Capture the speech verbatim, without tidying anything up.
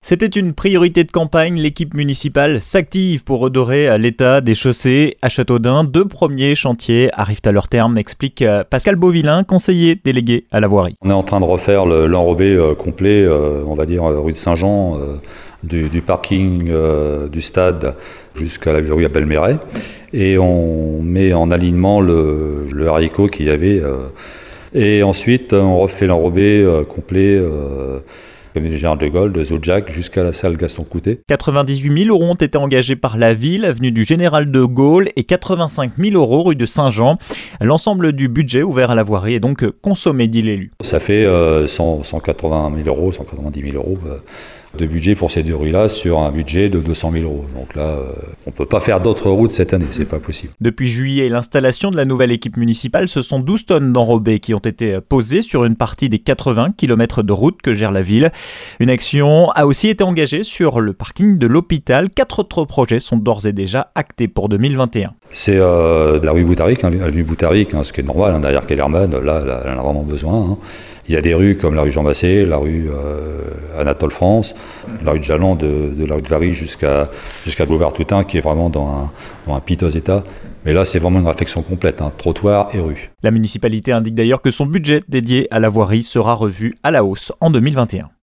C'était une priorité de campagne. L'équipe municipale s'active pour redorer l'état des chaussées à Châteaudun. Deux premiers chantiers arrivent à leur terme, explique Pascal Beauvillain, conseiller délégué à la voirie. On est en train de refaire le, l'enrobé euh, complet, euh, on va dire rue de Saint-Jean, euh, du, du parking euh, du stade jusqu'à la rue à Belméret. Et on met en alignement le, le haricot qu'il y avait. Euh, et ensuite, on refait l'enrobé euh, complet. Euh, Avenue du Général de Gaulle, de Zodiac, jusqu'à la salle Gaston Coutet. quatre-vingt-dix-huit mille euros ont été engagés par la ville, avenue du Général de Gaulle, et quatre-vingt-cinq mille euros rue de Saint-Jean. L'ensemble du budget ouvert à la voirie est donc consommé, dit l'élu. Ça fait euh, cent, cent quatre-vingt mille euros, cent quatre-vingt-dix mille euros euh, de budget pour ces deux rues-là sur un budget de deux cent mille euros. Donc là, euh, on ne peut pas faire d'autres routes cette année, c'est pas possible. Depuis juillet, l'installation de la nouvelle équipe municipale, ce sont douze tonnes d'enrobés qui ont été posées sur une partie des quatre-vingts kilomètres de route que gère la ville. Une action a aussi été engagée sur le parking de l'hôpital. Quatre autres projets sont d'ores et déjà actés pour deux mille vingt et un. C'est euh, la rue Boutaric, hein, la rue Boutaric, hein, ce qui est normal, hein, derrière Kellerman, là, là, elle en a vraiment besoin. Hein. Il y a des rues comme la rue Jean Massé, la rue euh, Anatole France, la rue de Jalland, de, de la rue de Vary jusqu'à, jusqu'à Boulevard-Toutain, qui est vraiment dans un, dans un piteux état. Mais là, c'est vraiment une réflexion complète, hein, trottoir et rue. La municipalité indique d'ailleurs que son budget dédié à la voirie sera revu à la hausse en deux mille vingt et un.